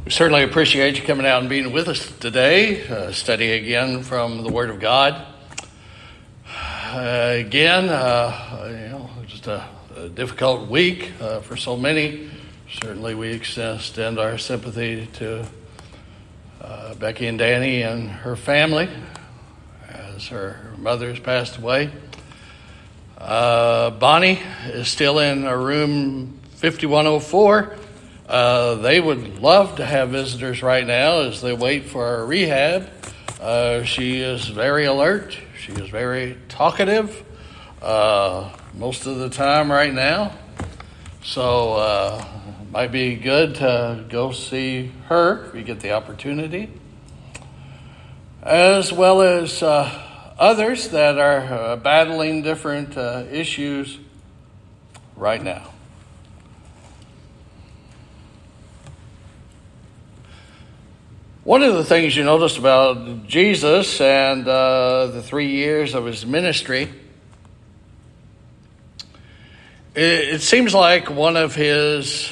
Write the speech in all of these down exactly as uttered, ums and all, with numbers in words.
We certainly appreciate you coming out and being with us today, uh, study again from the Word of God. Uh, again, uh, you know, just a, a difficult week uh, for so many. Certainly we extend our sympathy to uh, Becky and Danny and her family as her mother has passed away. Uh, Bonnie is still in a room fifty-one oh four. Uh, they would love to have visitors right now as they wait for our rehab. Uh, she is very alert. She is very talkative uh, most of the time right now. So uh, it might be good to go see her if you get the opportunity. As well as uh, others that are uh, battling different uh, issues right now. One of the things you notice about Jesus and uh, the three years of his ministry, it, it seems like one of his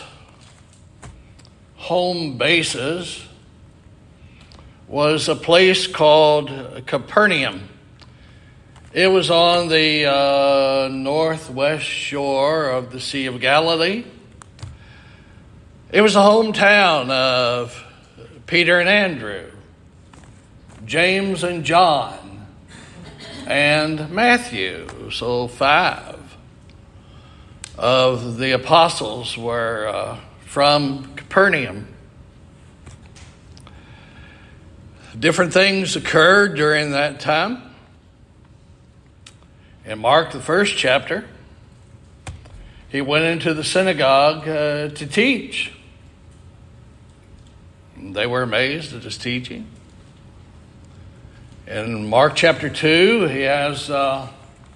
home bases was a place called Capernaum. It was on the uh, northwest shore of the Sea of Galilee. It was the hometown of Peter and Andrew, James and John, and Matthew. So five of the apostles were uh, from Capernaum. Different things occurred during that time. In Mark, the first chapter, he went into the synagogue uh, to teach. They were amazed at his teaching. In Mark chapter two, he has uh,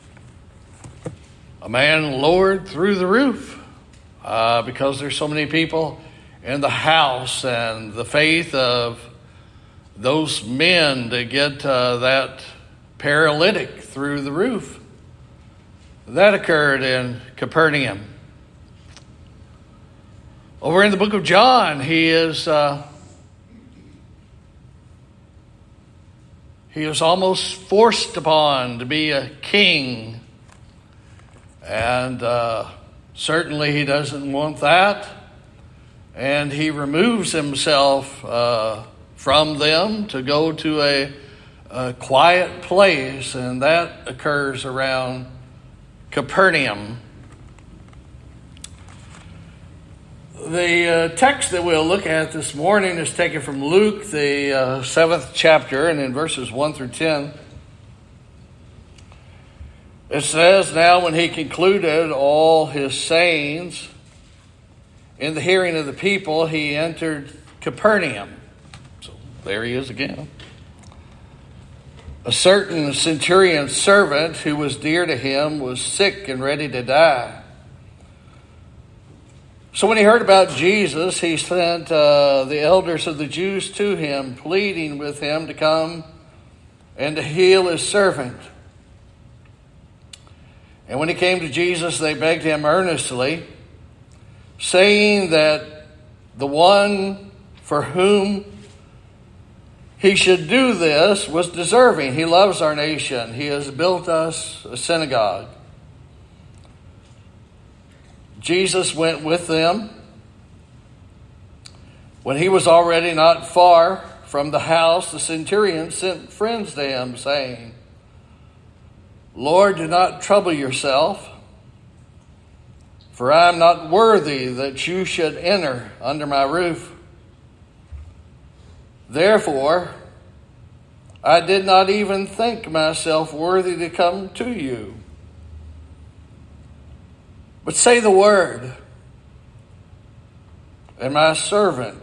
a man lowered through the roof uh, because there's so many people in the house, and the faith of those men to get uh, that paralytic through the roof. That occurred in Capernaum. Over in the book of John, he is... Uh, He was almost forced upon to be a king. And uh, certainly he doesn't want that. And he removes himself uh, from them to go to a, a quiet place. And that occurs around Capernaum. The uh, text that we'll look at this morning is taken from Luke, the uh, seventh chapter, and in verses one through ten. It says, "Now when he concluded all his sayings in the hearing of the people, he entered Capernaum." So there he is again. "A certain centurion's servant who was dear to him was sick and ready to die. So when he heard about Jesus, he sent uh, the elders of the Jews to him, pleading with him to come and to heal his servant. And when he came to Jesus, they begged him earnestly, saying that the one for whom he should do this was deserving. He loves our nation. He has built us a synagogue." Jesus went with them. When he was already not far from the house, the centurion sent friends to him, saying, "Lord, do not trouble yourself, for I am not worthy that you should enter under my roof. Therefore, I did not even think myself worthy to come to you. But say the word, and my servant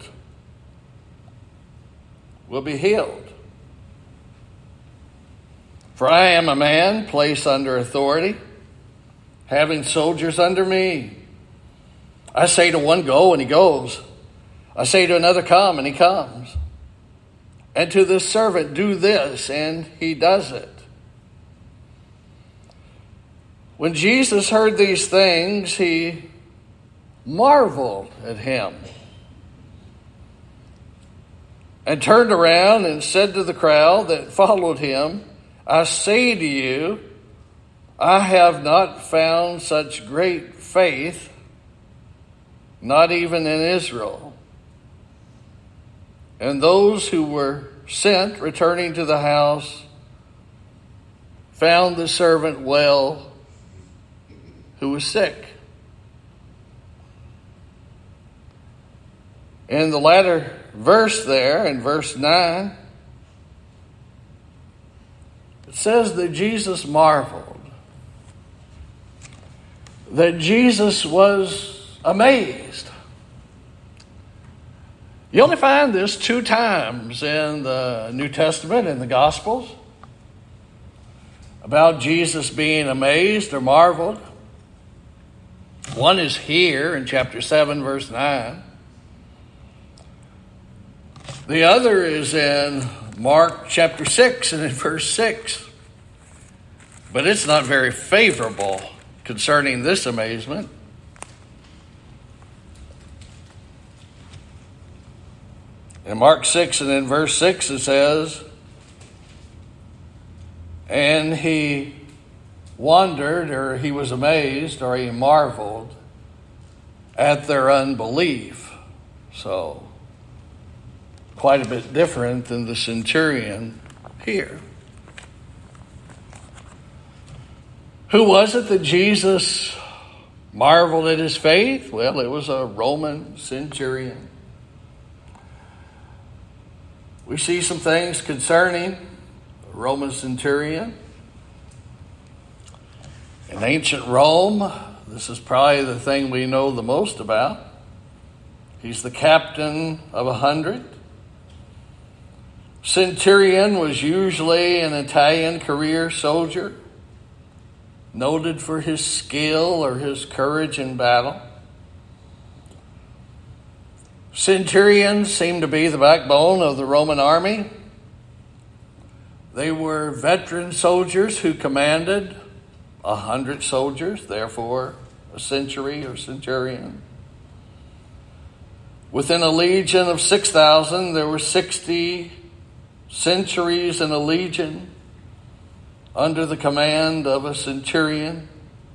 will be healed. For I am a man placed under authority, having soldiers under me. I say to one, go, and he goes. I say to another, come, and he comes. And to this servant, do this, and he does it." When Jesus heard these things, he marveled at him and turned around and said to the crowd that followed him, I say to you, I have not found such great faith, not even in Israel. And those who were sent, returning to the house, found the servant well, who was sick. In the latter verse there, in verse nine, it says that Jesus marveled, that Jesus was amazed. You only find this two times in the New Testament, in the Gospels, about Jesus being amazed or marveled. One is here in chapter seven, verse nine. The other is in Mark chapter six and in verse six. But it's not very favorable concerning this amazement. In Mark six and in verse six it says, and he wondered, or he was amazed, or he marveled at their unbelief. So, quite a bit different than the centurion here. Who was it that Jesus marveled at his faith? Well, it was a Roman centurion. We see some things concerning a Roman centurion. In ancient Rome, this is probably the thing we know the most about. He's the captain of a hundred. Centurion was usually an Italian career soldier, noted for his skill or his courage in battle. Centurions seemed to be the backbone of the Roman army. They were veteran soldiers who commanded a hundred soldiers, therefore a century or centurion. Within a legion of six thousand, there were sixty centuries in a legion under the command of a centurion.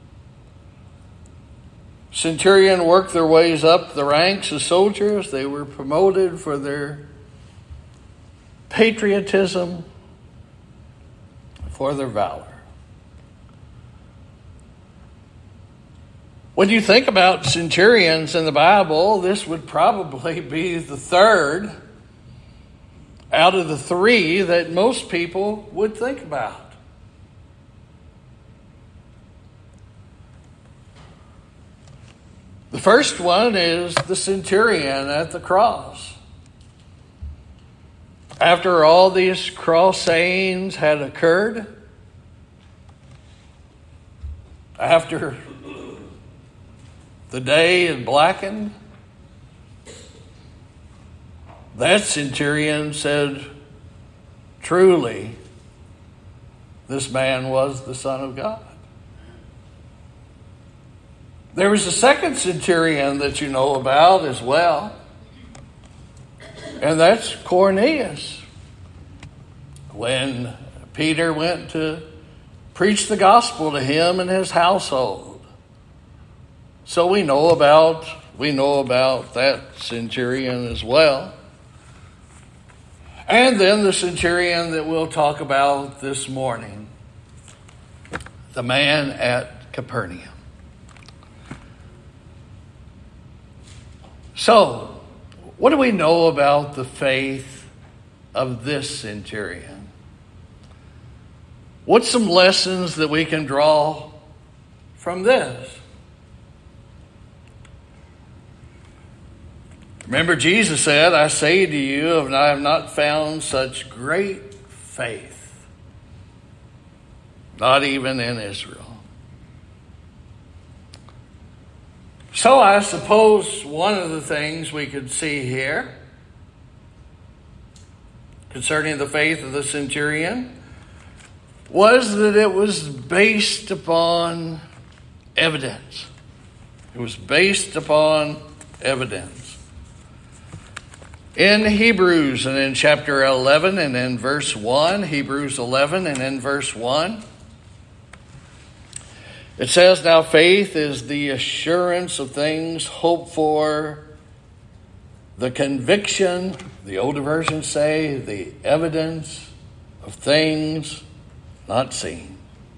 Centurion worked their ways up the ranks as soldiers. They were promoted for their patriotism, for their valor. When you think about centurions in the Bible, this would probably be the third out of the three that most people would think about. The first one is the centurion at the cross. After all these cross sayings had occurred, after the day had blackened, that centurion said, truly, this man was the Son of God. There was a second centurion that you know about as well, and that's Cornelius. When Peter went to preach the gospel to him and his household. So we know about we know about that centurion as well. And then the centurion that we'll talk about this morning, the man at Capernaum. So, what do we know about the faith of this centurion? What's some lessons that we can draw from this? Remember, Jesus said, I say to you, and I have not found such great faith, not even in Israel. So I suppose one of the things we could see here concerning the faith of the centurion was that it was based upon evidence. It was based upon evidence. In Hebrews and in chapter eleven and in verse one, Hebrews eleven and in verse one, it says, "Now faith is the assurance of things hoped for, the conviction," the older versions say, "the evidence of things not seen."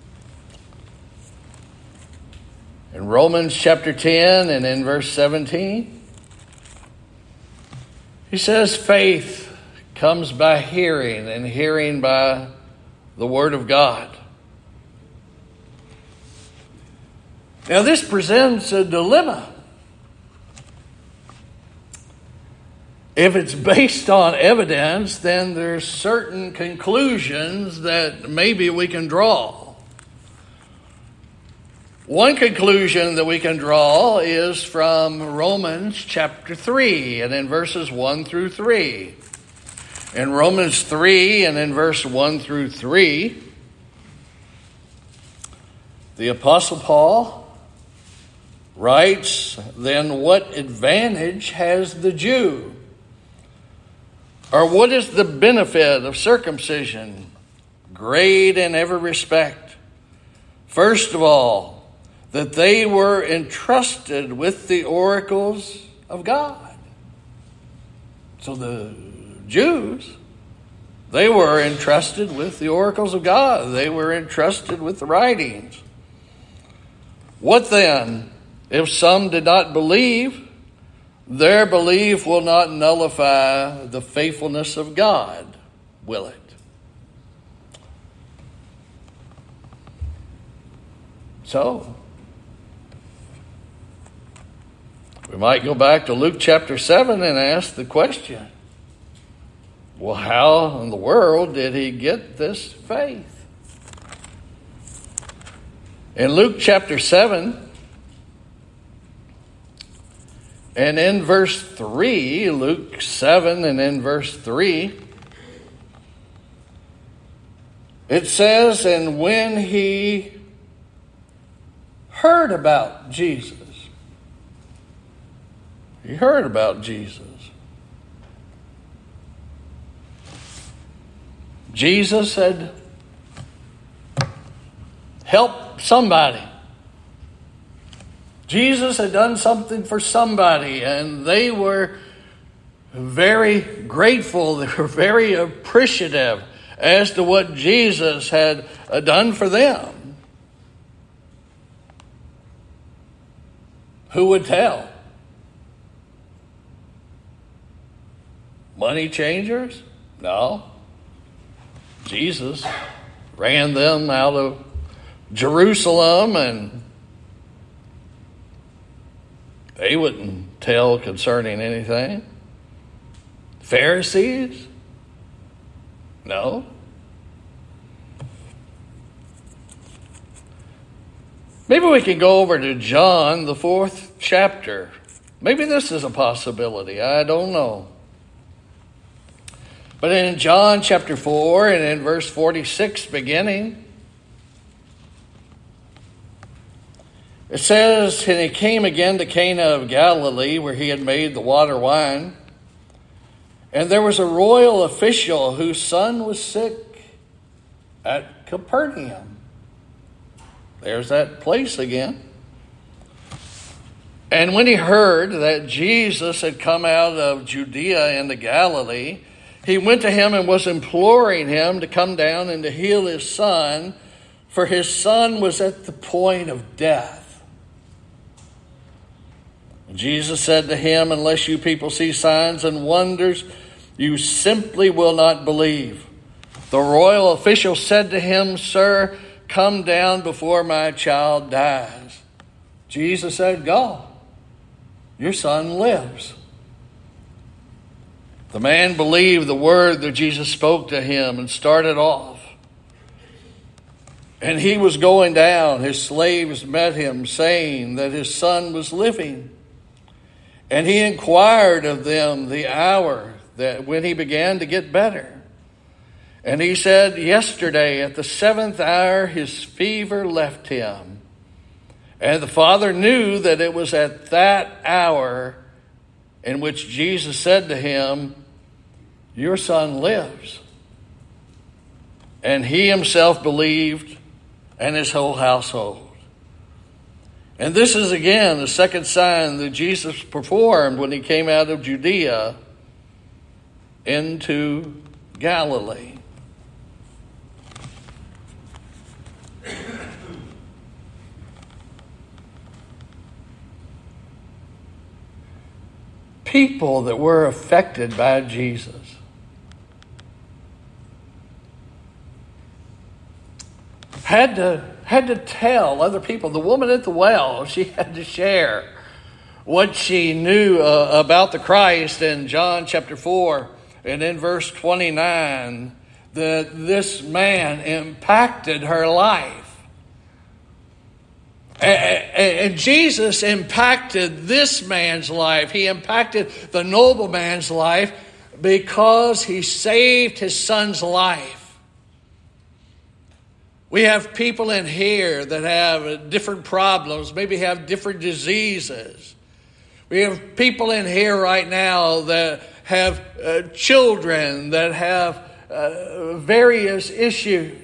In Romans chapter ten and in verse seventeen, he says, "Faith comes by hearing, and hearing by the word of God." Now this presents a dilemma. If it's based on evidence, then there's certain conclusions that maybe we can draw. One conclusion that we can draw is from Romans chapter three and in verses one through three. In Romans three and in verse one through three, the Apostle Paul writes, "Then what advantage has the Jew? Or what is the benefit of circumcision? Great in every respect. First of all, that they were entrusted with the oracles of God." So the Jews, they were entrusted with the oracles of God. They were entrusted with the writings. "What then? If some did not believe, their belief will not nullify the faithfulness of God, will it?" So, we might go back to Luke chapter seven and ask the question, well, how in the world did he get this faith? In Luke chapter seven, and in verse three, Luke seven and in verse three, it says, "And when he heard about Jesus," he heard about Jesus. Jesus had helped somebody. Jesus had done something for somebody, and they were very grateful. They were very appreciative as to what Jesus had done for them. Who would tell? Money changers? No. Jesus ran them out of Jerusalem, and they wouldn't tell concerning anything. Pharisees? No. Maybe we can go over to John, the fourth chapter. Maybe this is a possibility. I don't know. But in John chapter four and in verse forty-six beginning, it says, "And he came again to Cana of Galilee, where he had made the water wine. And there was a royal official whose son was sick at Capernaum." There's that place again. "And when he heard that Jesus had come out of Judea into Galilee, he went to him and was imploring him to come down and to heal his son, for his son was at the point of death. And Jesus said to him, 'Unless you people see signs and wonders, you simply will not believe.' The royal official said to him, 'Sir, come down before my child dies.' Jesus said, 'Go. Your son lives.' The man believed the word that Jesus spoke to him and started off. And he was going down. His slaves met him, saying that his son was living. And he inquired of them the hour that when he began to get better. And he said, 'Yesterday at the seventh hour his fever left him.' And the father knew that it was at that hour in which Jesus said to him, your son lives. And he himself believed, and his whole household. And this is again the second sign that Jesus performed when he came out of Judea into Galilee. People that were affected by Jesus had to had to tell other people. The woman at the well, she had to share what she knew uh, about the Christ in John chapter four and in verse twenty-nine, that this man impacted her life. And Jesus impacted this man's life. He impacted the nobleman's life because he saved his son's life. We have people in here that have different problems, maybe have different diseases. We have people in here right now that have uh, children that have uh, various issues.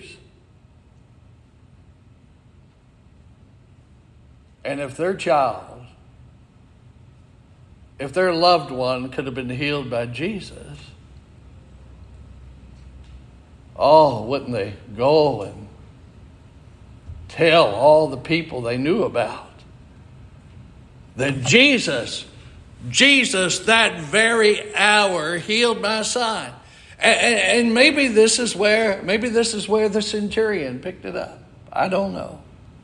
And if their child, if their loved one could have been healed by Jesus, oh, wouldn't they go and tell all the people they knew about that Jesus, Jesus that very hour healed my son. And, and maybe this is where, maybe this is where the centurion picked it up. I don't know.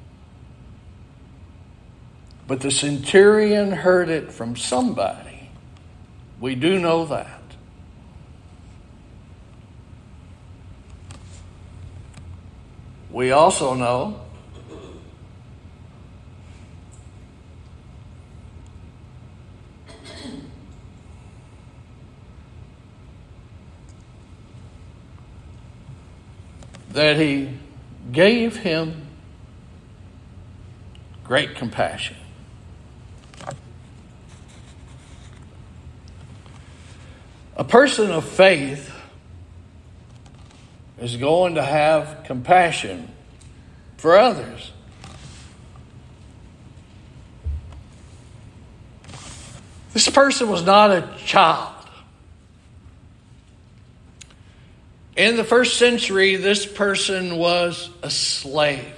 But the centurion heard it from somebody. We do know that. We also know that he gave him great compassion. A person of faith is going to have compassion for others. This person was not a child. In the first century, this person was a slave.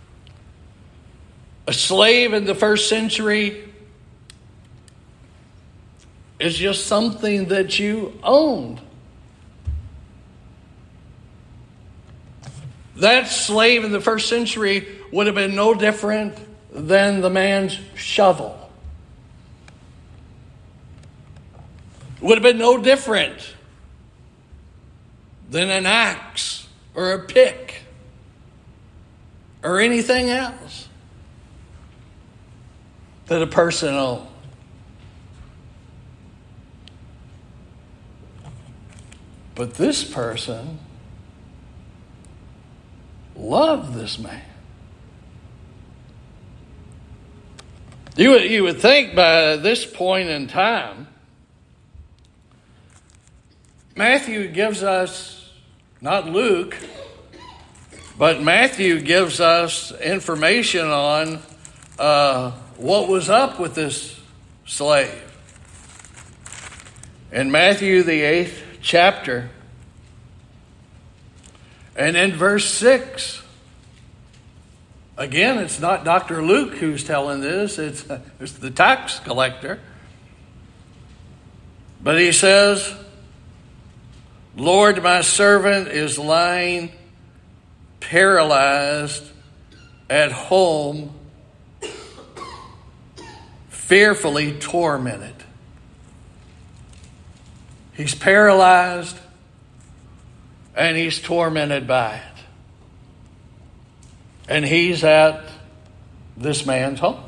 A slave in the first century is just something that you owned. That slave in the first century would have been no different than the man's shovel. Would have been no different than an axe or a pick or anything else that a person owned. But this person loved this man. You would, you would think by this point in time, Matthew gives us, not Luke, but Matthew gives us information on uh, what was up with this slave. In Matthew, the eighth chapter, and in verse six, again, it's not Doctor Luke who's telling this, it's, it's the tax collector. But he says, Lord, my servant is lying paralyzed at home, fearfully tormented. He's paralyzed and he's tormented by it. And he's at this man's home.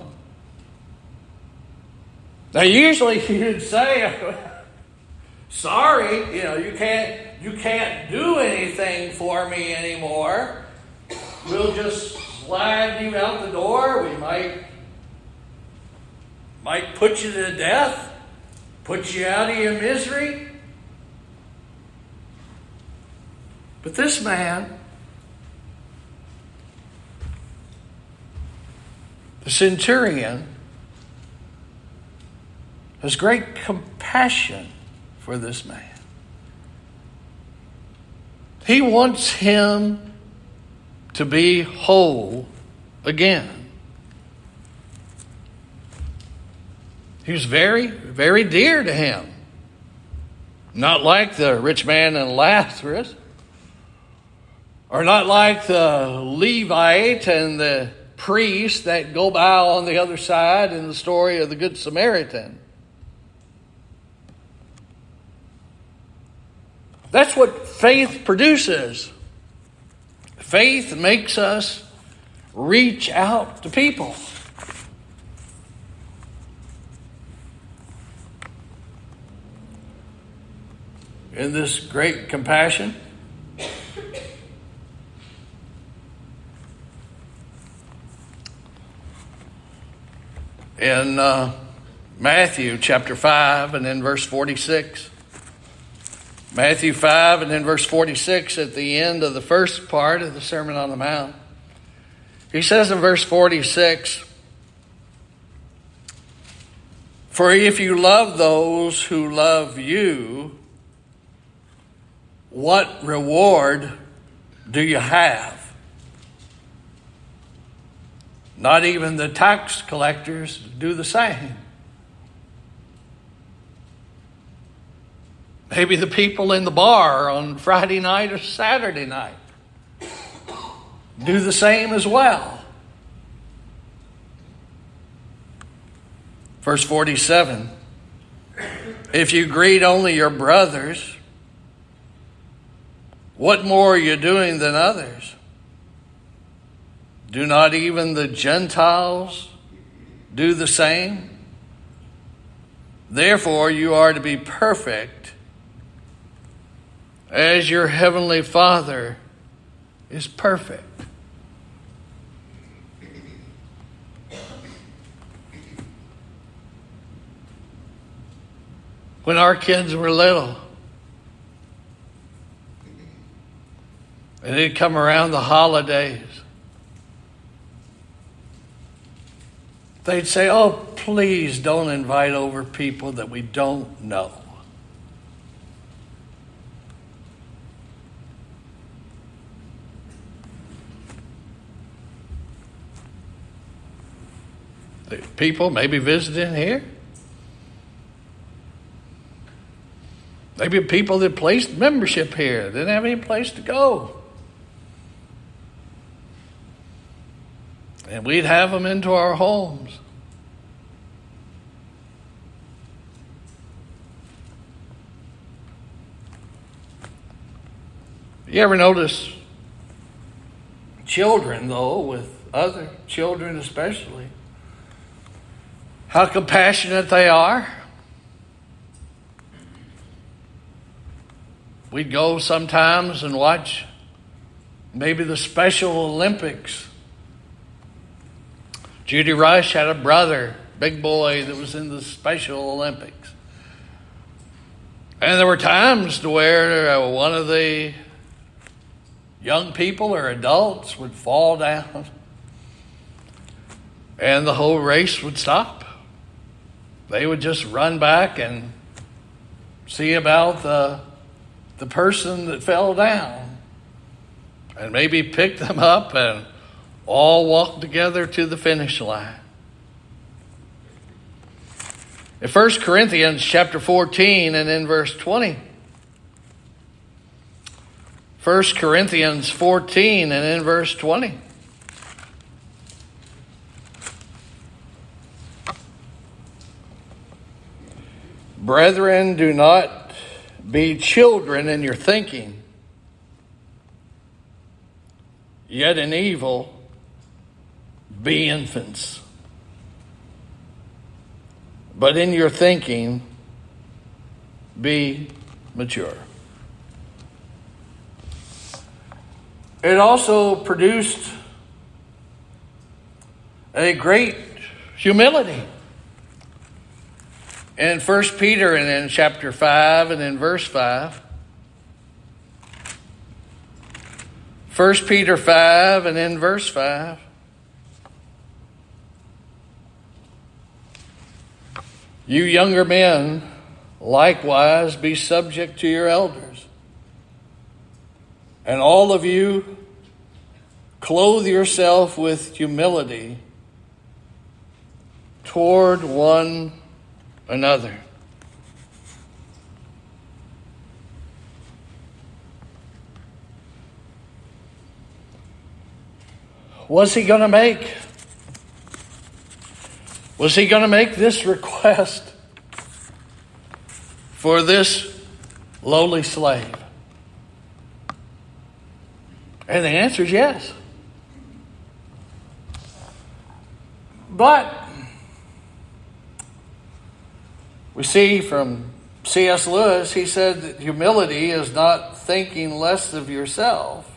Now, usually you'd say, sorry, you know, you can't you can't do anything for me anymore. We'll just slide you out the door. We might might put you to death, put you out of your misery. But this man, the centurion, has great compassion for this man. He wants him to be whole again. He was very, very dear to him. Not like the rich man and Lazarus, or not like the Levite and the priest that go by on the other side in the story of the Good Samaritan. That's what faith produces. Faith makes us reach out to people. In this great compassion, in uh, Matthew chapter five and in verse forty-six. Matthew five and in verse forty-six, at the end of the first part of the Sermon on the Mount, he says in verse forty-six, "For if you love those who love you, what reward do you have? Not even the tax collectors do the same." Maybe the people in the bar on Friday night or Saturday night do the same as well. Verse forty-seven, "If you greet only your brothers, what more are you doing than others? Do not even the Gentiles do the same? Therefore you are to be perfect, as your heavenly Father is perfect." When our kids were little, and they'd come around the holidays, they'd say, "Oh, please don't invite over people that we don't know." People maybe visiting here. Maybe people that placed membership here didn't have any place to go. And we'd have them into our homes. You ever notice children, though, with other children especially, how compassionate they are? We'd go sometimes and watch maybe the Special Olympics. Judy Rush had a brother, big boy, that was in the Special Olympics. And there were times to where uh, one of the young people or adults would fall down and the whole race would stop. They would just run back and see about the, the person that fell down and maybe pick them up and all walk together to the finish line. In First Corinthians chapter fourteen and in verse twenty, First Corinthians fourteen and in verse twenty, "Brethren, do not be children in your thinking, yet in evil be infants. But in your thinking be mature." It also produced a great humility. In First Peter and in chapter five and in verse five, First Peter five and in verse five. You younger men, likewise be subject to your elders. And all of you, clothe yourself with humility toward one another. Was he going to make? Was he going to make this request for this lowly slave? And the answer is yes. But we see from C S Lewis, he said that humility is not thinking less of yourself,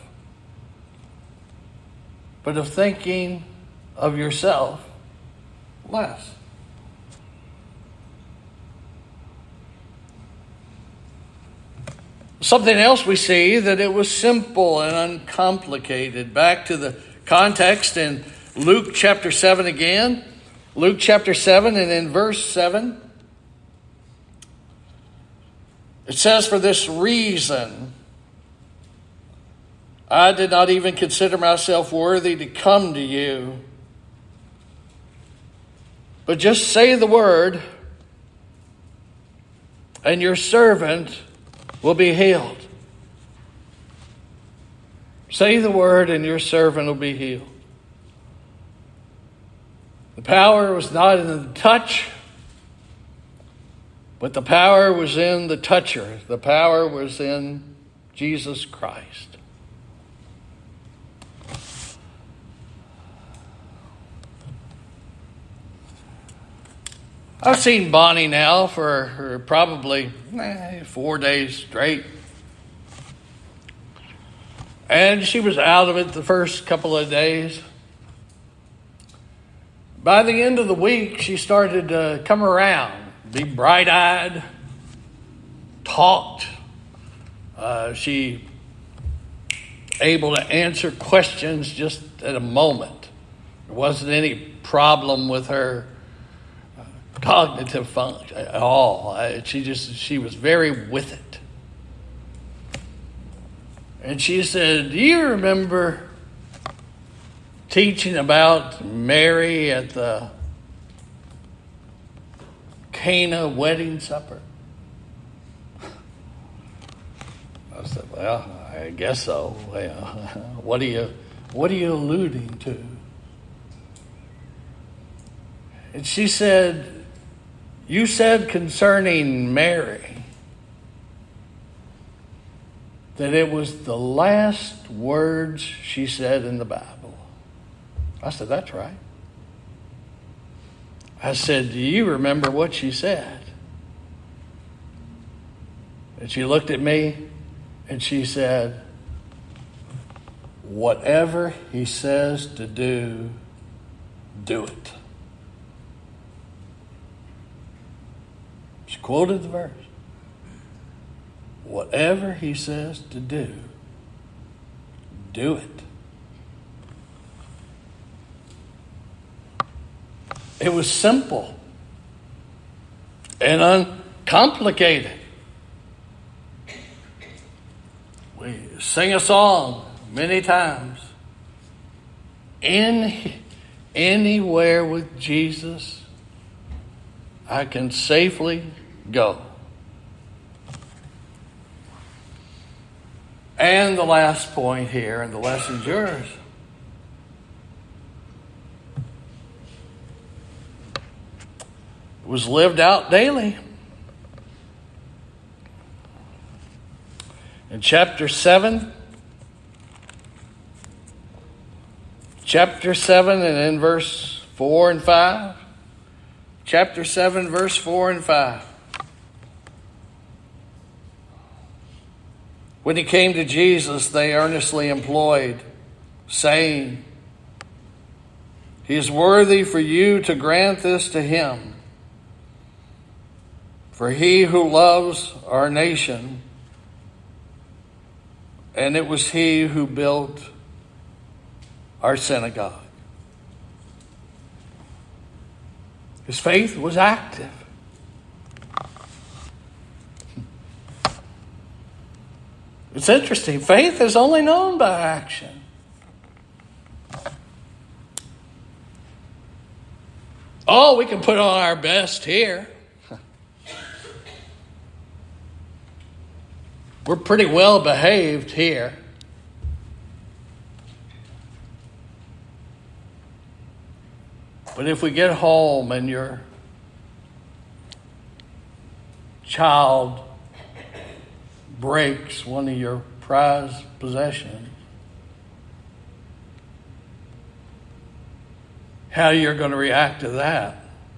but of thinking of yourself less. Something else we see, that it was simple and uncomplicated. Back to the context in Luke chapter seven again. Luke chapter seven and in verse seven. It says, for this reason, I did not even consider myself worthy to come to you. But just say the word, and your servant will be healed. Say the word, and your servant will be healed. The power was not in the touch, but the power was in the toucher. The power was in Jesus Christ. I've seen Bonnie now for, for probably eh, four days straight. And she was out of it the first couple of days. By the end of the week, she started to come around, be bright-eyed, talked. Uh, she able to answer questions just at a moment. There wasn't any problem with her cognitive function at all. She just, she was very with it. And she said, do you remember teaching about Mary at the Cana wedding supper? I said, well, I guess so. Well, what are you, what are you alluding to? And she said, you said concerning Mary that it was the last words she said in the Bible. I said, that's right. I said, do you remember what she said? And she looked at me and she said, whatever he says to do, do it. She quoted the verse. Whatever he says to do, do it. It was simple and uncomplicated. We sing a song many times. In, anywhere with Jesus, I can safely go. And the last point here, and the lesson's yours. It was lived out daily. In chapter seven, chapter seven and in verse four and five, chapter seven, verse four and five. When he came to Jesus, they earnestly implored, saying, he is worthy for you to grant this to him. For he who loves our nation And it was he who built our synagogue. His faith was active. It's interesting. Faith is only known by action. Oh, we can put on our best here. We're pretty well behaved here. But if we get home and your child breaks one of your prized possessions, how you're going to react to that,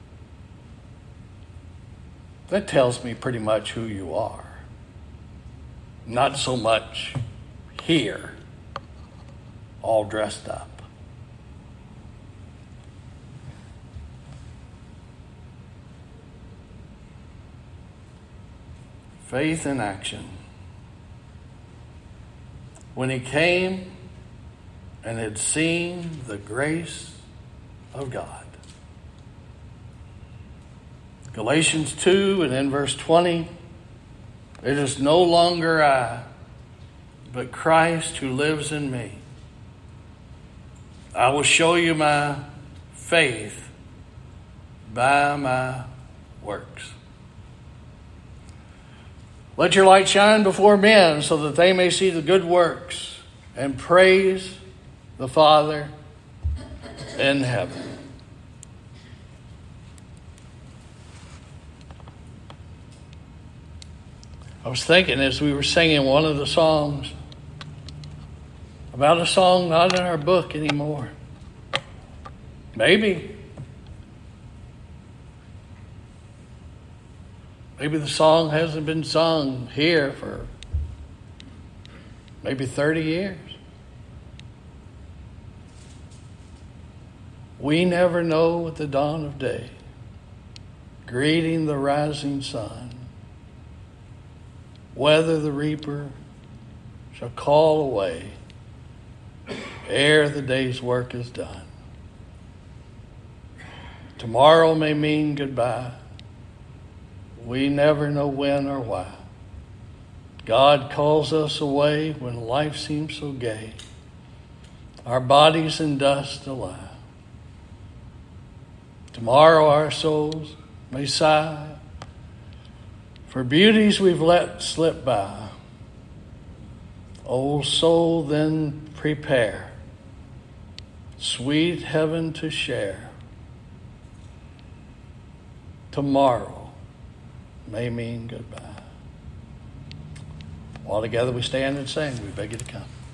that tells me pretty much who you are. Not so much here, all dressed up. Faith in action. When he came and had seen the grace of God. Galatians two and in verse twenty, it is no longer I, but Christ who lives in me. I will show you my faith by my works. Let your light shine before men so that they may see the good works and praise the Father in heaven. I was thinking as we were singing one of the songs about a song not in our book anymore. Maybe. Maybe the song hasn't been sung here for maybe thirty years. We never know at the dawn of day, greeting the rising sun, whether the reaper shall call away ere the day's work is done. Tomorrow may mean goodbye. We never know when or why. God calls us away when life seems so gay. Our bodies in dust alive. Tomorrow our souls may sigh for beauties we've let slip by. O soul, then prepare sweet heaven to share. Tomorrow may mean goodbye. While together we stand and sing, we beg you to come.